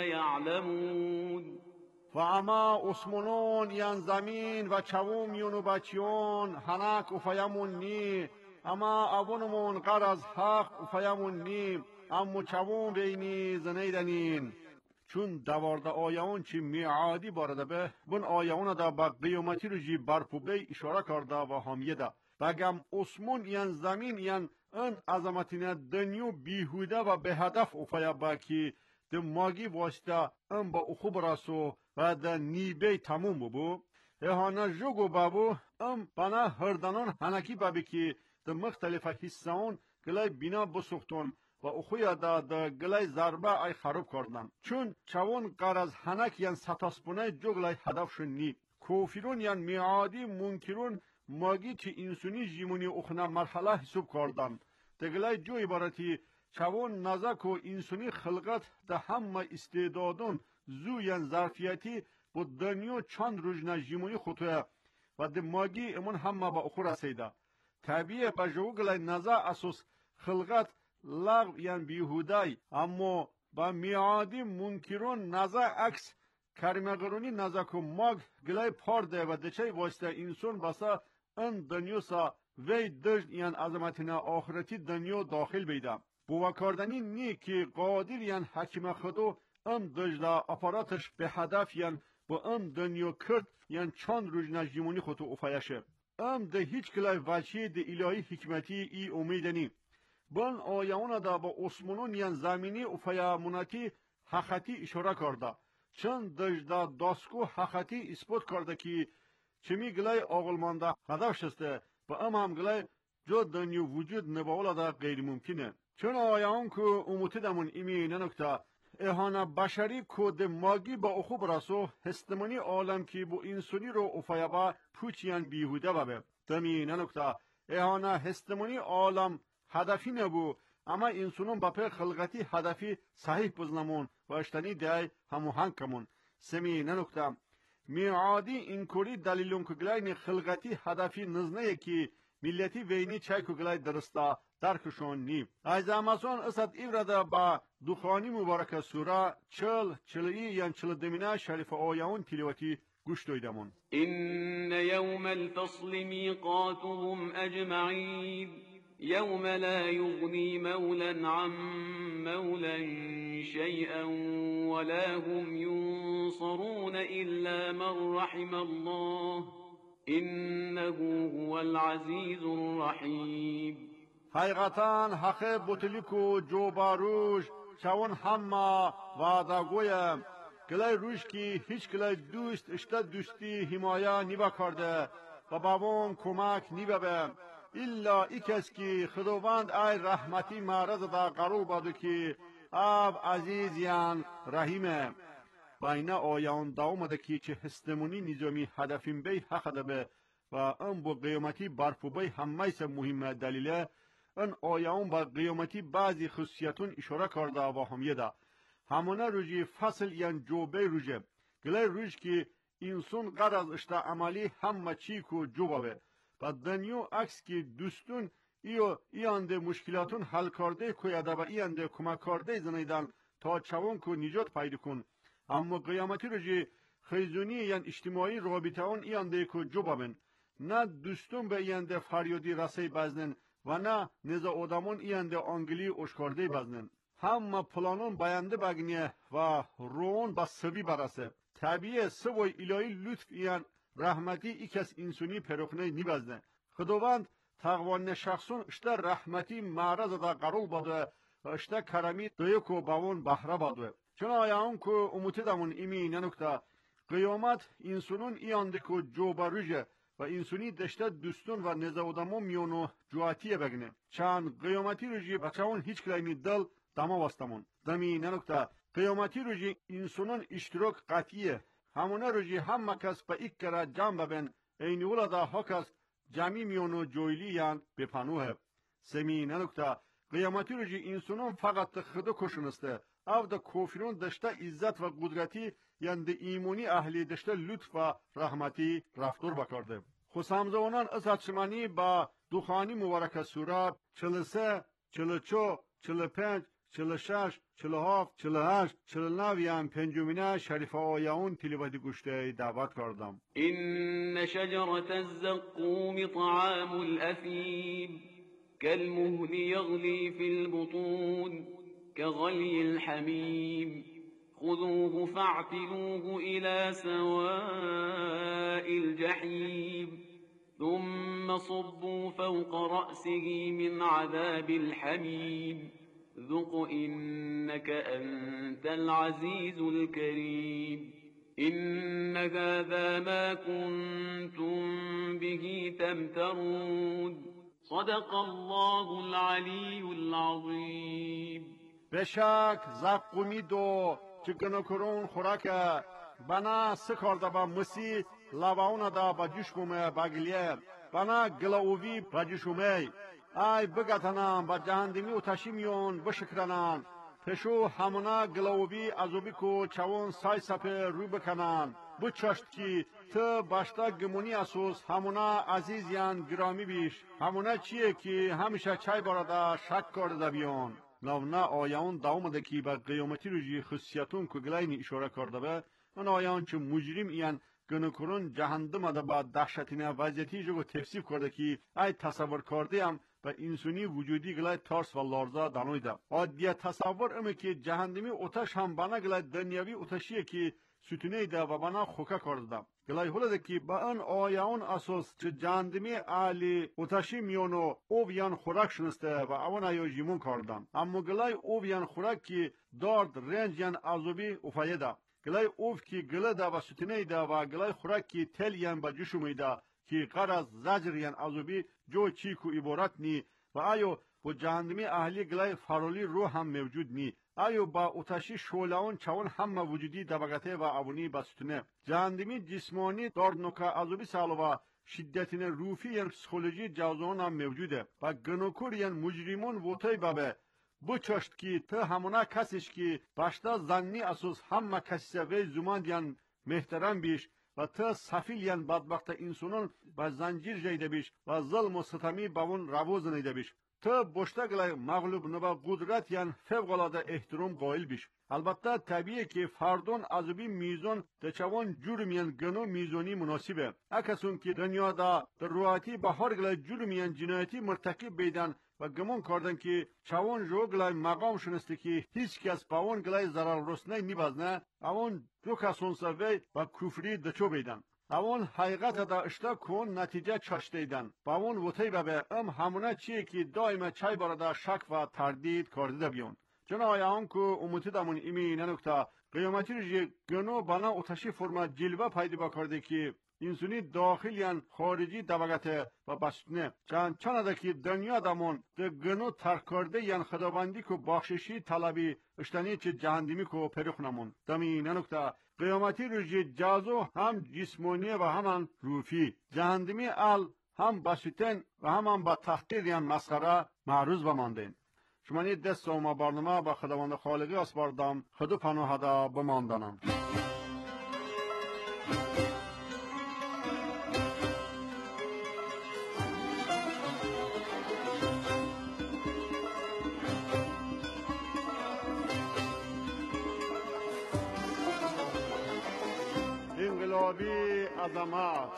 يعلمون. و اما اسمونون یان زمین و چوم یونو بچیون هنک افیمون نی اما اونمون قر از حق افیمون نی اما چوم بینی زنیدنین. چون دوارده آیون چی میعادی بارده به بون آیون دا با قیامتی رو جی برپو بی اشاره کرده و حامیه ده بگم اسمون یان زمین یان ان عظمتین دنیو بیهوده و به هدف افیا با کی ده ماگی واسطه ان با اخوب راسو و ده نیبه تموم ببو احانا جوگو بابو ام بنا هردانان هنکی بابی که ده مختلف حصهون گلای بینا بسوختون و اخویا دا گلای ضربه ای خراب کردن. چون چون قرض هنک یان ستاسپونه جوگلای هدفشون نی. کوفیرون یان میعادی منکرون ماگی چی انسونی جیمونی اخنا مرحله حساب کردن. دگلای جو عبارتی چون نزک و انسونی خلقت ده همه استعدادون زو یان ظرفیتی با دنیا چند روزنا جیمونی خطوه و ده ماگی امون همه با اخو رسیده. طبیعه با جوگلای نزا اساس خلقت لغو یان بیهودای اما با میعادی منکرون نزا عکس کرمگرونی نزا که ماگ گلای پارده و دچه واسطه انسان باسا ان دنیا سا وی دجن یان عظمتنا آخرتی دنیا داخل بیده. بوا کردنی نی که قادر یان حکیم خودو ام دجلا اپاراتش به هدف یان با ام دنیا کرد یان چند روز نجیمونی خودو افایشه. ام ده هیچ کلای وچی ده الهی حکمتی ای امیدنی. بن آیون دا با اسمونون یان زمینی افیا مناتی حقیقتی اشاره کرده. چند دجدا داسکو حقیقتی اثبات کرده که چمی گلای آغلمانده هدف شسته و هم گلای جو دنیا وجود نباولا دا غیر ممکنه. چون آیون که اموتیدمون ایمی ننکتا احانا بشری که ده ماگی با اخوب راسو هستمانی عالم که با انسانی رو افایبا پوچیان بیهوده ببه. دمی ننکتا احانا هستمانی عالم هدفی نبو اما انسانون با پر خلقتی هدفی صحیح بزنمون و اشتنی دای هموهنگ کمون. سمی ننکتا میعادی اینکوری دلیلون که گلای خلقتی هدفی نزنه که ملتی وینی چای که گلای درسته درکشون نیم. از امازون اسد ایورادا با دخانی مبارک سوره 40 یان 42 شریف آیون تلاوتی گوش دویدمون. این یوم الفصل میقاتهم اجمعین يوم لا يغني مولا عن مولا شيئا ولا هم ينصرون إلا من رحم الله إنه هو العزيز الرحيم. حقیقتا حق بوتلیکو جو باروش چون همه وعده گویم گلای روش کی هیچ گلای دوست اشتا دوستی حمایه نیبا کرده و باون کمک نیبا به الا ای کس کی خداوند ای رحمتی معرض دا قرار بادو کی آب عزیز یان رحیمه بین آیان داومده کی چه هستمونی نظامی هدفیم بی حق ده به و ام با قیامتی برفو بی همیس مهمه دلیله ان آیان با قیامتی بعضی خصوصیتون اشاره کرده و همیه ده همونه روژی فصل یان جوبه روژه گله روژ که انسان قد از اشتا عملی همه چی کو جوبه و دنیو عکس که دوستون ایانده مشکلاتون حل کرده کویده و ایانده کمک کرده زنیدن تا چوان کو نجات پیدا کن اما قیامتی روژی خیزونی یان اجتماعی رابطه اون ایانده کو جوبه نه دوستون به ایانده فریادی رسی بزنن و نه نزا آدمون ایانده آنگلی اشکارده بزنن همه پلانون باینده بگنیه و رون با سوی برسه طبیعه سوی الهی لطف ایان رحمتی ای کس انسانی پروخنه نیبزنه خداوند تقوان شخصون اشته رحمتی معرض دا قرول باده و اشته کرمی دویکو باون بحره باده چون آیان که اموتی دامون ایمی ننکتا قیامت انسانون ایانده که جو بروژه و انسانی دشته دوستون و نزاودمون میونو جواتیه بگنه چند قیامتی روژی بچهون هیچ کلینی دل دما واستمون دمی ننکتا قیامتی روژی انسانون اشتراک قطعیه همونه روژی همه کس به ایک کره جمع ببین این اولا دا ها کس جمعی میونو جویلی یان بپانوه سمی ننکتا قیامتی روژی انسانون فقط خدا کشنسته او دا کوفرون دشته عزت و قدرتی یان دا ایمونی اهلی دشته لطف و رحمتی رفتار بکرده خسامزوانان از حدشمانی با دوخانی مبارک سوره 43 44 45 46 47 48 49 یان پنجمینه شریف آیاون تلیبادی گوشته دعوت کردم إن شجرة الزقوم طعام الأثيم كالمهل يغلي في البطون كغلي الحميم خذوه فاعتلوه إلى سواء الجحيم ثم صبوا فوق رأسه من عذاب الحميم ذق إنك أنت العزيز الكريم إن هذا ما كنتم به تمترون صدق الله العلي العظيم بشک زقومی دو چکنو کرون خوراکه بنا سکارده با مسی لواونه دا با جشمومه بگلیه بنا گلاوی با جشومه ای بگتنم با جهندمی و تشیمیون بشکرنن پشو همونا گلاوی ازوبی کو چوان سای سپه رو بکنن بچشت کی تو باشتا گمونی اسوس همونا عزیز یان گرامی بیش همونا چیه که همیشه چای بارده شک کرده بیان نونا آیان داومده کی با قیامتی روژی خصیتون که گلاینی اشاره کرده به من آیان چه مجرم ایان گنکرون جهندم ده با دهشتینه وضعیتی جو تفسیر کرده کی ای تصور کرده هم و انسانی وجودی گلای ترس و لرزه دانویده عادیه تصور امه که جهندمی اتش هم بنا گلای دنیاوی اتشیه که ستونه ده و بنا خوکه کرده گلای هوله که با ان آیان اساس چه جهندمی عالی اتشی میونو اویان خوراک شنسته و اون ایو جیمون کردن اما گلای اویان خوراک که دارد رنج یان عذابی افایده گلای اوف کی گله دا و ستنه دا و گلای خوراک کی تل یان با جشومی دا کی قرض زجر یان عذابی جو چی کو عبارت نی و آیو و جهنمی اهلی گلای فرولی روح هم موجود نی آیو با اتشی شولاون چون هم وجودی دبگته و ابونی با ستنه جهنمی جسمانی دارد نوکا عذابی سالو و شدتین روفی یان پسیکولوژی جوزان هم موجوده و گنوکور یان مجرمون وطای بابه bu çeşit ki te hamuna kasiş ki başta zanni asuz hamma kasise ve zuman diyen mehteran biş ve te safil yan badbakta insanın ve zancir jeyde biş ve zulm و ستمی bavun ravuzun eyde biş te boşta gılay mağlub nıba kudret yan fevkalade ehtiram qail biş albatta tabii ki fardon azubi mizon teçavon cürmiyen gano mizoni münasibe akasun ki dünyada ruati bahar gılay cürmiyen cinayeti mırtakib beyden و گمان کردن که چوان جو گلای مقام شنسته که هیچ کس باون گلای ضرر رسنه نیبازنه اون دو کسون سوی و کفری دچو بیدن اون حقیقت دا اشتا کن نتیجه چاشتیدن با اون وطی به همونه چیه که دائما چای برده شک و تردید کرده بیون چون آیان که امتی دامون ایمی ننکتا قیامتی رجی گنو بنا اتشی فرما جلوه پیدا کرده که انسانی داخلیان خارجی دوگته و بسنه چند که دنیا دامون ده گنو ترک کرده یان خداوندی که بخششی طلبی اشتنی چه جهندمی که پرخ نمون دمی ننکتا قیامتی رجی جازو هم جسمانی و همان روحی جهندمی هم بسیتن و هم با تحقیر یان مسخره معروض بماندین شما نید دست و ما برنامه با خداوند خالقی اسپاردم خدو پناه دا بماندنم انقلابی عظمت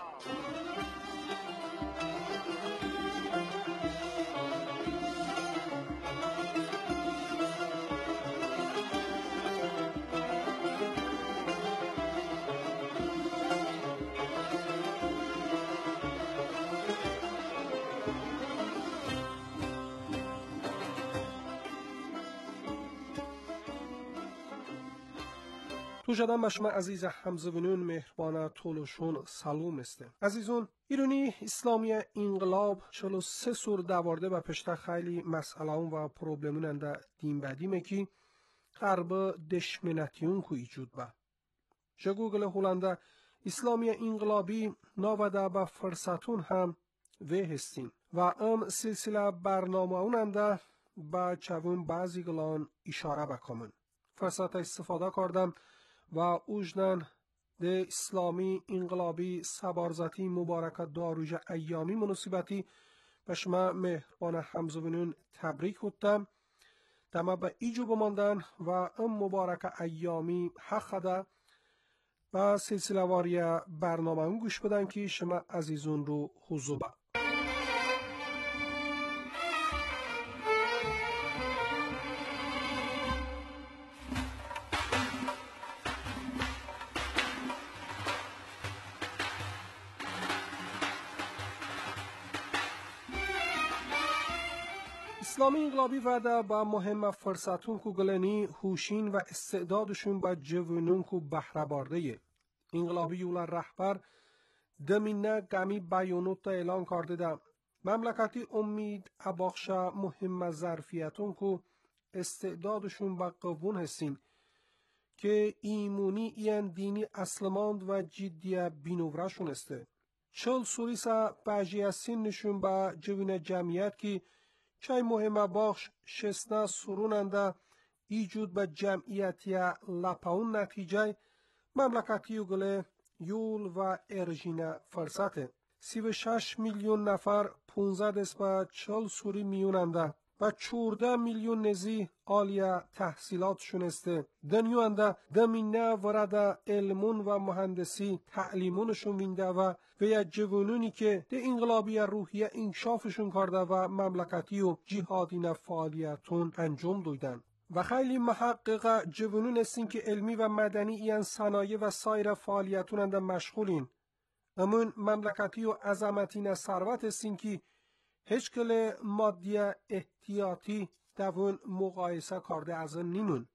تو جدن بشما عزیز همزبونون مهربان طولشون سلام است. عزیزون ایرانی اسلامی انقلاب 43 سور دوارده و پشت خیلی مسئله و پروبلمون انده دیم بدیمه که قرب دشمنتیون که ایجود با. جگوگل هولنده اسلامی انقلابی ناوده با فرصتون هم وی هستیم و سلسله برنامه اون انده با چون بعضی گلان اشاره بکنم. فرصت استفاده کردم و اوجدن ده اسلامی انقلابی سبارزتی مبارک داروج ایامی مناسبتی به شما مهربان همزبونون تبریک گفتم دما به ایجو بماندن و مبارک ایامی حق ده و سلسله واری برنامه اون گوش بدن که شما عزیزون رو حضور با. اسلامی انقلابی وعده با مهم فرصتون که گلنی هوشین و استعدادشون با جوانون که بهره بارده انقلابی یولا رهبر دمینه گمی بیانوت اعلان کرده ده مملکتی امید اباخشا مهم ظرفیتون که استعدادشون با قوون هستین که ایمونی این دینی اصلماند و جدی بینورشون استه 40 سوریسا بجی سینشون با جوین جمعیت که چای مهم باخش 16 سروننده ایجود به جمعیتی لپاون نتیجه مملکتی گله یول و ارژین فرصته 36 میلیون نفر 15 دست به 40 سوری میوننده و 14 میلیون نزی آلیا تحصیلات شونسته دنیوانده دمینه ورده علمون و مهندسی تعلیمونشون وینده و یا جوانونی که ده انقلابی روحیه انکشافشون کرده و مملکتی و جهادین فعالیتون انجام دویدن و خیلی محقق جوانون هستین که علمی و مدنی این صنایع و سایر فعالیتون انده مشغولین امون مملکتی و عظمتین ثروت هستین که هیچ کل مادی احتیاطی دوون مقایسه کرده از نینون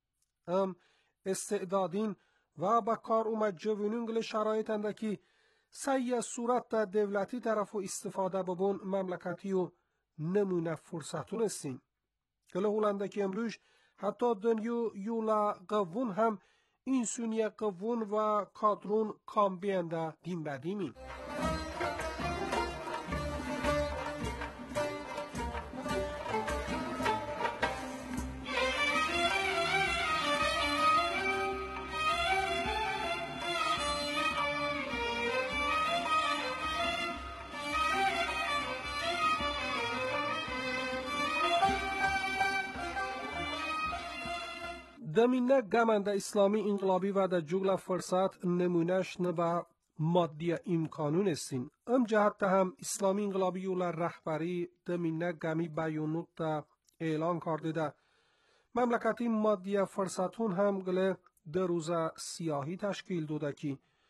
استعدادین و با کار اومد جوانون گل شرایط انده که سعی صورت دا دولتی طرف و استفاده ببون مملکتی و نمونه فرصتون هستین گل هولنده که امروز حتی دنیو یولا قوون هم این سونی قوون و کادرون کام بینده دیم بدیمین دمینه گمنده اسلامی انقلابی و در جگل فرصت نمونش نبا مادی امکانون استین جهت هم اسلامی انقلابی و رهبری دمینه گمی بیانوت دا اعلان کرده ده مملکتی مادی فرصتون هم گله 2 روز سیاهی تشکیل داده که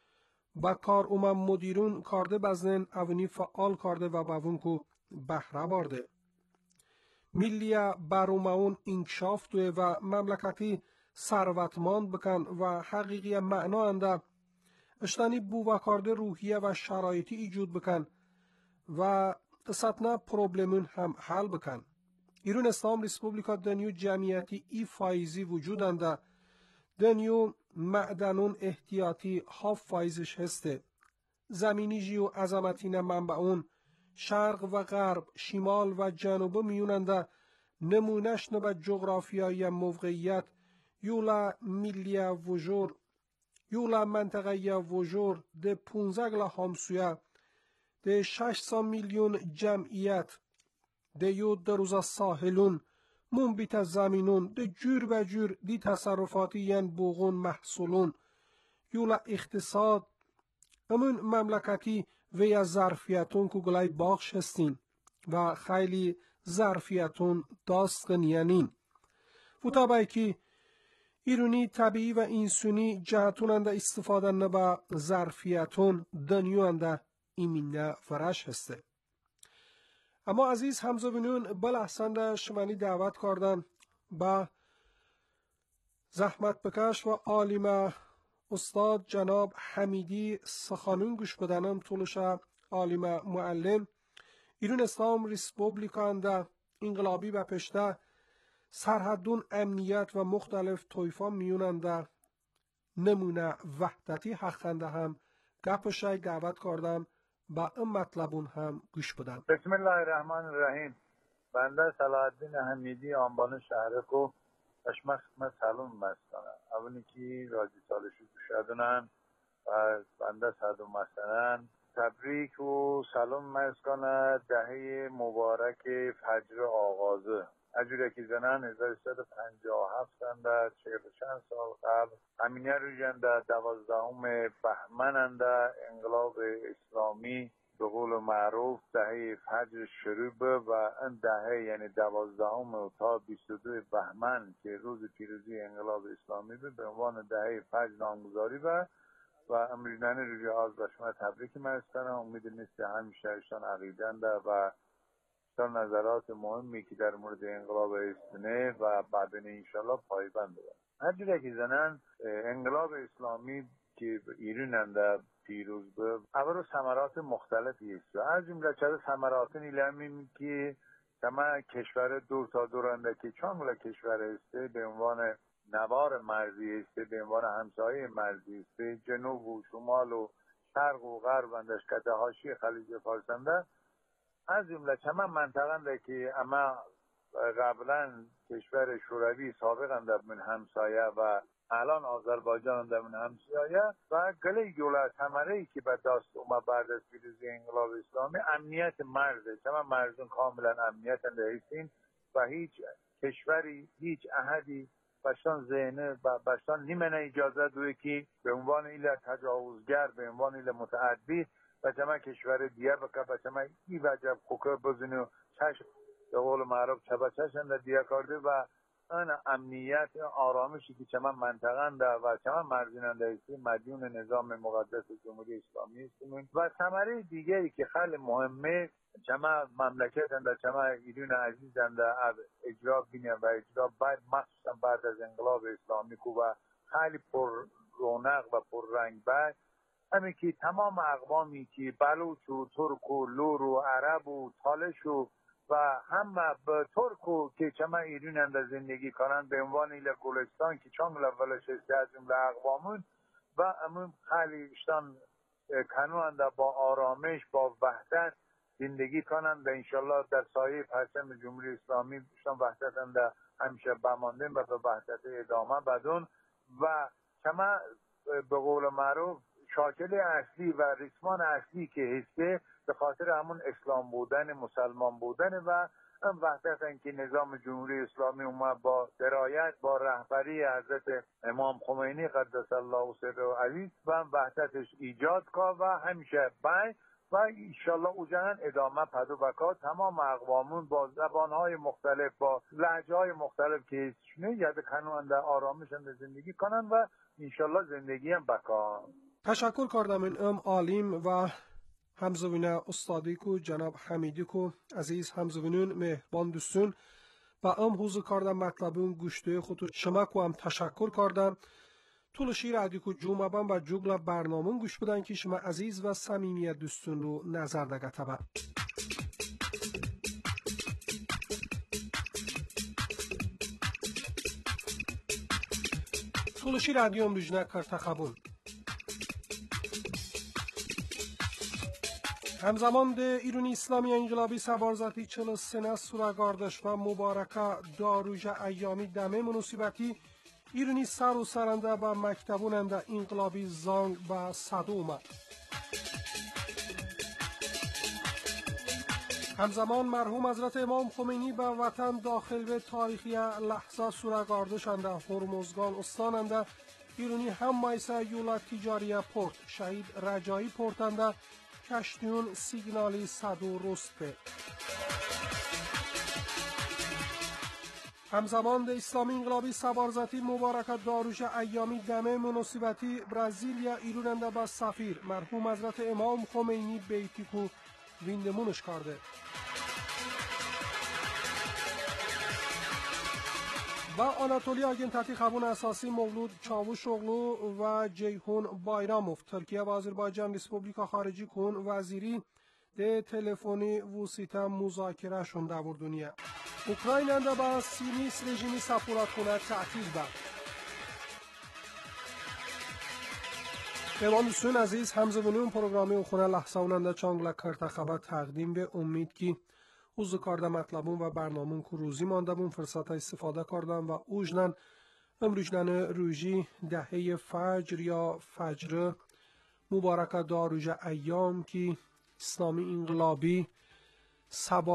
با کار مدیرون کارده بزنن اونی فعال کارده و باون کو بهره بارده. میلیا باروماون انکشاف دوه و مملکتی ثروتمند بکن و حقیقی معنا انده اشتانی بو و کارده روحیه و شرایطی ایجود بکن و ساتنا پروبلمون هم حل بکن. ایران اسلام ریسپوبلیکا دنیو جمعیتی ای فایزی وجود انده دنیو معدنون احتیاطی ها فایزش هسته. زمینی جیو عظمتین منبعون شرق و غرب شمال و جنوب میوننده نمونش نبا جغرافیای موقعیت یولا میلیا وجور یولا منطقه وجور ده 15 همسویه ده 600 میلیون جمعیت ده یو در روزا ساحلون منبیت زمینون ده جور و جور دی تصرفاتی ین بوغون محصولون یولا اقتصاد امون مملکتی و یا ظرفیتون که گلای باخش هستین و خیلی ظرفیتون داستن ینین و طبعی که ایرونی طبیعی و انسونی جهتون انده استفاده نبا ظرفیتون دنیو انده ایمینه فرش هسته. اما عزیز همزبینون بلحسن شمانی دعوت کردن با زحمت بکش و عالم استاد جناب حمیدی سخانون گوش بدنم طولش عالم معلم ایران اسلام ریسپوبلیکا انده انقلابی و پشته سرحدون امنیت و مختلف طایفا میوننده نمونه وحدتی حقنده هم گپشای دعوت کردم با این مطلبون هم گوش بدن. بسم الله الرحمن الرحیم. بنده صلاحالدین حمیدی آنبان شهرکو اشما خدمت سلام مستانم. اولی که راجی سالشو گوشادونن و بنده صدو مستانن تبریک و سلام مستانه دهه مبارک فجر آغازه اجوره که زنن 1357 انده 40 چند سال قبل امینه رو جنده 12 بهمن انده انقلاب اسلامی به قول معروف دهه فجر شروع به و این دهه یعنی 12 تا 22 بهمن که روز پیروزی انقلاب اسلامی به عنوان دهه فجر نامگذاری و امریدن روی آز و شما تبریک مستنه امید نیست همیشه اشتان عقیدنده و نظرات مهمی که در مورد انقلاب استنه و بعدن انشالله پایبند بود. هر جوری که زنن انقلاب اسلامی که ایران انده پیروز بود اول ثمرات مختلفی است. از جمله چه ثمرات نیلمی که تمام کشور دور تا دورنده که چانگل کشور است به عنوان نوار مرزی است به عنوان همسایه مرزی است جنوب و شمال و شرق و غرب اندش کده حاشیه خلیج فارس انده از جمله چما منطقه که اما قبلا کشور شوروی سابق انده من همسایه و الان آذربایجان انده من همسایه و گله یولا ثمره‌ای که به دست اومد بعد از پیروزی انقلاب اسلامی امنیت مرزه چما مرزون کاملا امنیت انده هستین و هیچ کشوری هیچ احدی باشان ذهنه و باشان نیمه اجازه دوی که به عنوان ایل تجاوزگر به عنوان ایل متعدی و چما کشور دیگه بکه و چما ای وجب خوکه بزنی و چشم به قول معروف چبا چشم دیگه کرده و این امنیت آرامشی که چما منطقه ده و چما مرزیننده هستی مدیون نظام مقدس جمهوری اسلامی هستیم و ثمره دیگری که خیلی مهمه چما مملکت انده چما ایران عزیز انده اجرا بینه و اجرا باید مخصوصا بعد از انقلاب اسلامی که و خیلی پر رونق و پر رنگ باید همین که تمام اقوامی که بلوچ و ترک و لور و عرب و تالش و همه به ترک که چما ایران انده زندگی کنن به عنوان ایل گلستان که چانگل اولش است از جمله اقوامون و امون خیلی اشتان کنو انده با آرامش با وحدت زندگی کنن و انشالله در سایه پرچم جمهوری اسلامی اشتان وحدت انده همیشه بماندن و به وحدت ادامه بدون و چما به قول معروف شاکل اصلی و ریسمان اصلی که هسته به خاطر همون اسلام بودن مسلمان بودن و هم وحدت که نظام جمهوری اسلامی اومد با درایت با رهبری حضرت امام خمینی قدس الله سره عزیز و هم وحدتش ایجاد که و همیشه باید و انشالله او جهان ادامه پدو بکا تمام اقوامون با زبانهای مختلف با لهجه‌های مختلف که هستشونه یاد کنونده آرامشند زندگی کنن و انشالله زندگی هم بکا. تشکر کردم این عالم و همزوینه استادی کو جناب حمیدی کو عزیز همزوینون مهربان دوستون و حوزو کردم مطلبون گوشته خودو شما کو هم تشکر کردم طول شیر رادیو کو جومبان و جوگل برنامون گوش بدن که شما عزیز و صمیمیت دوستون رو نظر دگتبه. طول شیر رادیو امروجنه کرتخبون همزمان ده ایرانی اسلامی انقلابی سوارزاتی 43 سورگاردش و مبارکه داروژ ایامی دمه مناسبتی ایرانی سر و سرنده و مکتبوننده انقلابی زانگ و صدومه. همزمان مرحوم حضرت امام خمینی به وطن داخل به تاریخی لحظه سورگاردشنده هرمزگان استاننده ایرانی هم مایسه یولا تجاری پورت شهید رجایی پورتنده کشتیون سیگنالی صدو رسته. همزمان ده اسلامی انقلابی سوارزاتی مبارکت داروژ ایامی دمه مناسبتی برزیلیا ایروننده با سفیر مرحوم حضرت امام خمینی بیتیکو ویندمونش کرده. و آناتولی آگنتاتی خبون اساسی مولود چاوش اوغلو و جیهون بایراموف ترکیه و آذربایجان ریسپوبلیکا خارجی کن وزیری ده تلفنی وسیطه مذاکره شون در دنیا. اوکراین انده با سینیس رژیمی سفارتخونه تعطیل بد. پیمان دوستون عزیز همزبونون پروگرامی اخونه لحظه اوننده چانگلا کرتا خبر تقدیم به امید که اوزو کارده مطلبون و برنامون که روزی مانده بون فرصت استفاده کردن و اوجنن امروجنن روژی دهه فجر یا فجر مبارکه داروژ ایام که اسلامی انقلابی